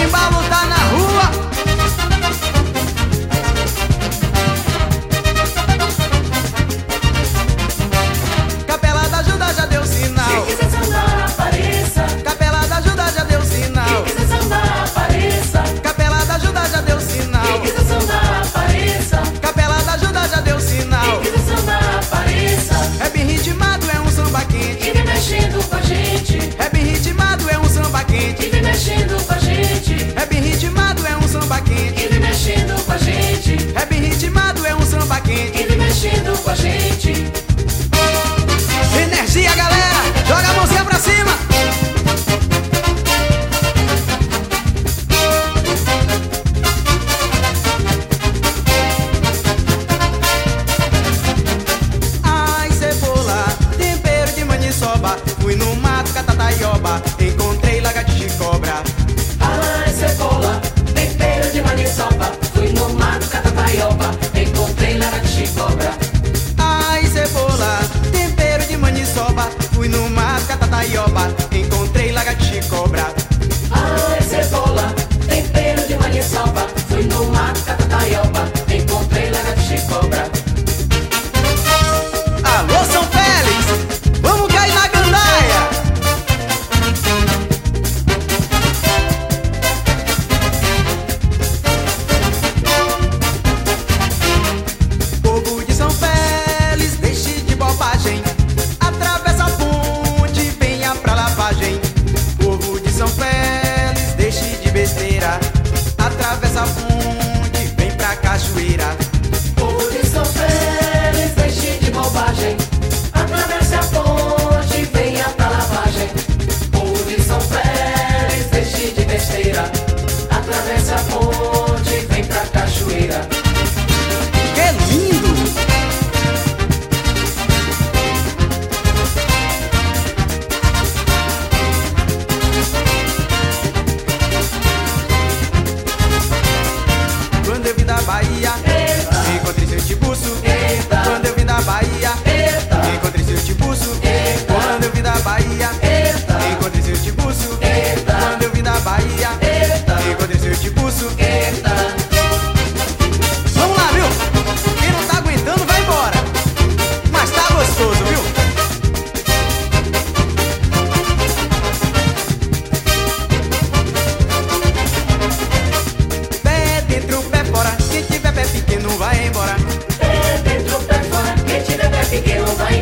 embalo tá na rua. Capela da Ajuda já deu sinal. Quem quiser sambar, apareça. Capela da Ajuda já deu sinal. Quem quiser sambar, apareça. Capela da Ajuda já deu sinal. Quem quiser sambar, apareça. Capela da Ajuda já deu sinal. Quem quiser sambar, apareça. É bem ritmado, é um samba quente. E vem mexendo com a gente. É bem ritmado, é um samba quente. E vem mexendo com a gente. É bem ritmado, é um samba quente. E vem mexendo com a gente. É bem ritmado, é um samba quente. E vem mexendo com a gente. Energia, galera! Joga a mãozinha pra cima! Ai, cebola, tempero de maniçoba. Fui no mato, catataioba. Encontrei lagartixa e cobra. Ai, cebola, tempero de maniçoba. Fui no mato, catataioba. Encontrei lagartixa e cobra. Ai, cebola, tempero de maniçoba. Fui no mato, catataioba. Encontrei lagartixa e cobra. Ai, cebola, tempero de maniçoba. Fui no mato, catataioba. Encontrei lagartixa e cobra. Alô, São Félix! Vamos cair na gandaia! Povo de São Félix, deixe de bobagem. Atravessa a ponte, venha pra lavagem. Povo de São Félix, deixe de besteira. Atravessa a ponte, vem pra cachoeira. Povo de São Félix, deixe de bobagem. Atravesse a ponte, venha pra lavagem. Povo de São Félix, deixe de besteira. Atravesse a ponte, vem pra cachoeira. Que lindo! Quando eu vim da Bahia, Eita. encontrei seu tibuço. Eita. Quando eu vim da Bahia, Eita. encontrei seu tibuço. Eita. Quando eu vim da Bahia, Eita. encontrei seu tibuço. Eita. Quando eu vim da Bahia, Eita. encontrei seu tibuço. Eita. Vamos lá, viu? Quem não tá aguentando vai embora. Mas tá gostoso, viu? Pé dentro, pé fora. Quem tiver pé pequeno vai embora. Pé dentro, pé fora. Quem tiver pé pequeno vai